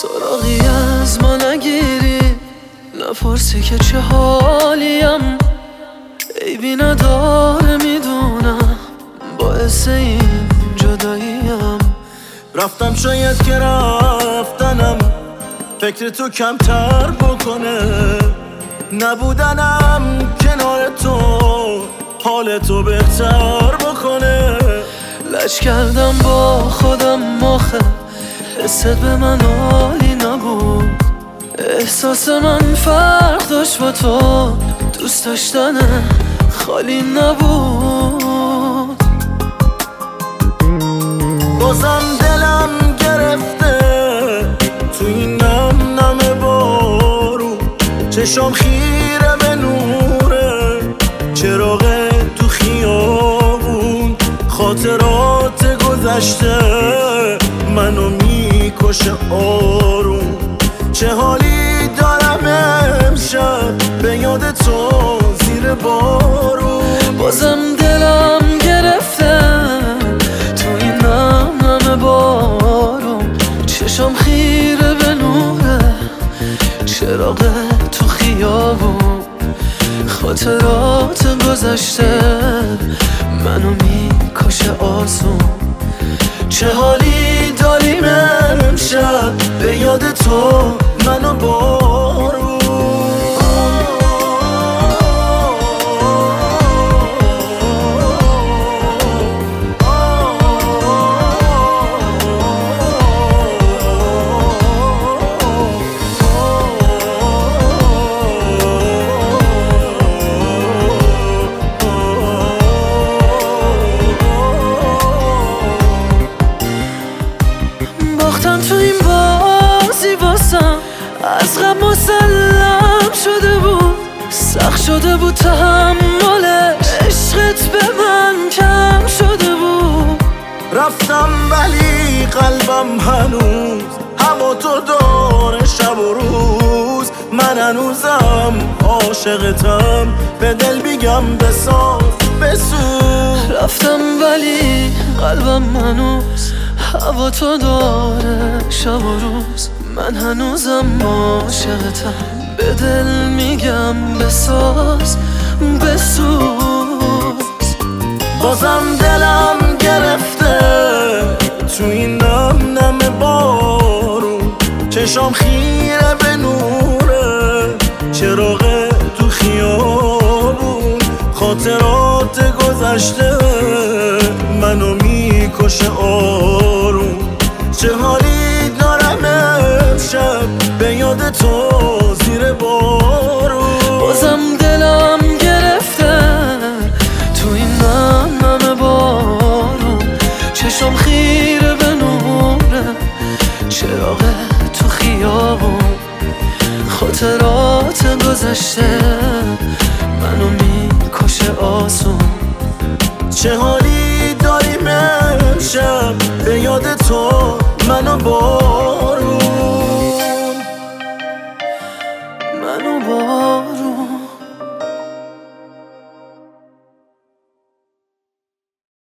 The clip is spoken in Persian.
سراغی از ما نگیری، نپرسی که چه حالیم. عیبی نداره میدونم، باعث این جداییم. رفتم شاید که رفتنم فکر تو کمتر بکنه، نبودنم کنار تو حال تو بهتر بکنه. لج کردم با خودم آخه حست به من عالی نبود. احساس من فرق داشت با تو، دوست داشتن خالی نبود. بازم دلم گرفته تو این نم بارون، چشام خیره به نوره چراغ تو خیابون. خاطرات گذشته منو میکشه آروم. چه حالی دارم امشب به یاد تو زیر بارون. بازم دلم گرفته تو این نم بارون، چشام خیره به نوره چراغ تو خیابون. خاطرات گذشته منو میکشه آسون. چه حالی داریم امشب به یاد تو منو بارون. باختم تو این بازی واسم، از غم مسلم شده بود. سخت شده بود تحملش، عشقت به من کم شده بود. رفتم ولی قلبم هنوز هوا تو داره شب و روز. من هنوزم عاشقتم، به دل میگم بساز بسوز. رفتم ولی قلبم هنوز هوا تو داره شب و روز. من هنوزم عاشقتم، به دل میگم بساز بسوز. بازم دلم گرفته تو این نم بارون، چشام خیره به نوره چراغ تو خیابون. خاطرات گذشته منو میکشه آروم. چه حالی دارم امشب به یاد تو زیر بارون. بازم دلم گرفته تو این نم بارون، چشام خیره به نوره چراغ تو خیابون. خاطرات گذشته منو میکشه آسون. چه حالی داریم امشب به یاد تو منو بارون. منو بارون.